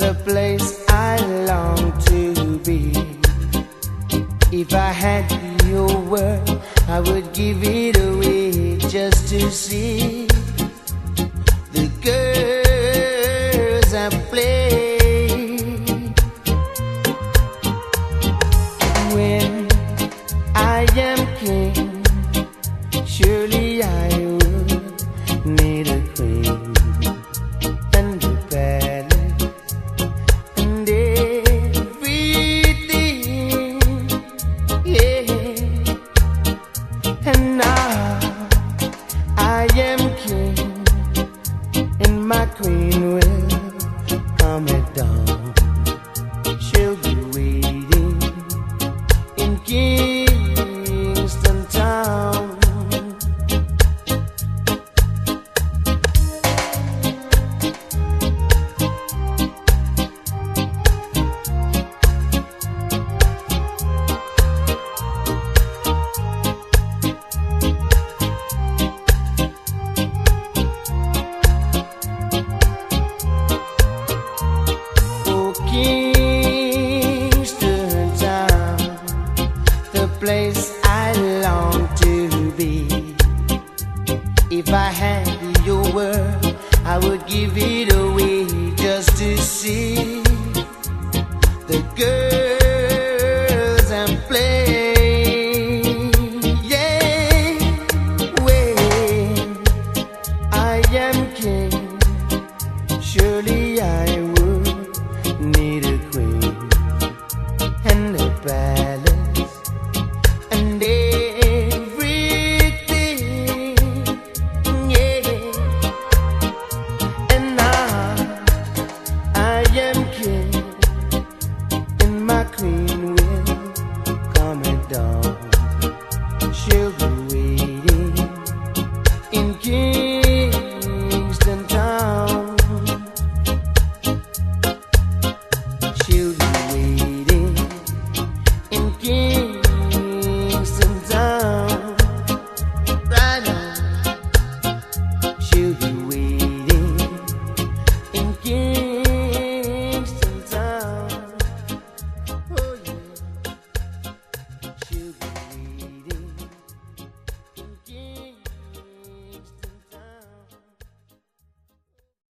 the place I long to be. If I had your word, I would give it away just to see the girls I play. When I am king, surely I would need a queen and a palace and everything, yeah. And now I am king, and my queen will come at dawn. She'll be waiting in Kingston Town. Kingston Town, the place I long to be. If I had your word, I would give it away just to see the girls and play. Yeah, when I am king, surely I would need a queen and a palace and everything, yeah. And now I am king, and my queen will come at dawn. She'll be waiting in Kingston.